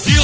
Brasil.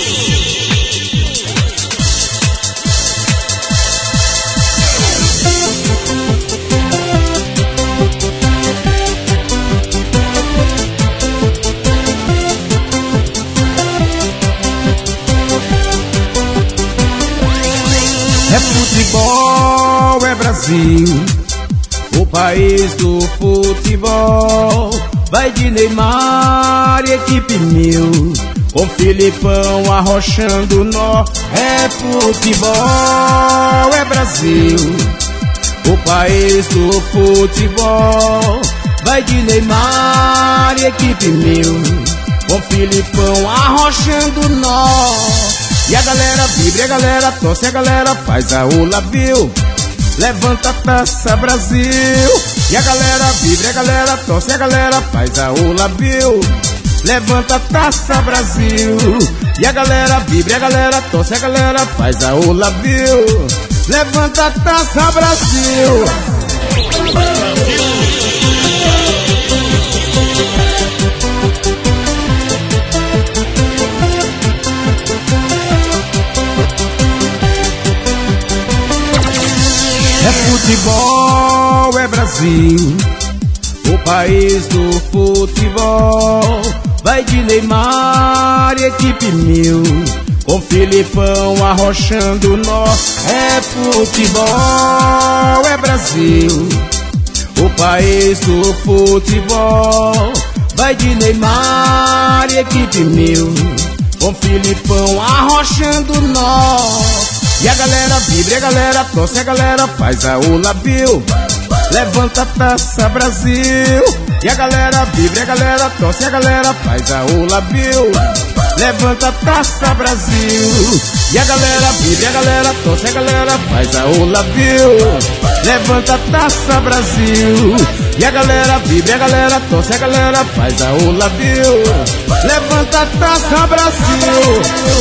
É futebol, é Brasil, o país do futebol. Vai de Neymar e equipe mil, com Filipão arrochando nó. É futebol, é Brasil, o país do futebol. Vai de Neymar e equipe mil, com Filipão arrochando nó. E a galera vibra, a galera torce, a galera faz a hula viu. Levanta a taça Brasil. E a galera vibra, a galera torce, a galera faz a hula viu. Levanta a taça Brasil. E a galera vibra, a galera torce, a galera faz a hula viu. Levanta a taça Brasil. É futebol, é Brasil, o país do futebol. Vai de Neymar e equipe mil, com Filipão arrochando nó. É futebol, é Brasil, o país do futebol. Vai de Neymar e equipe mil, com Filipão arrochando nó. E a galera vibra, a galera torce, a galera faz a hula viu. Levanta a taça Brasil. E a galera vibra, a galera torce, a galera faz a hula viu. Levanta a taça Brasil. E a galera vibra, a galera torce, a galera faz a hula viu. Levanta a taça Brasil. E a galera vibra, a galera torce, a galera faz a hula viu. Levanta a taça Brasil.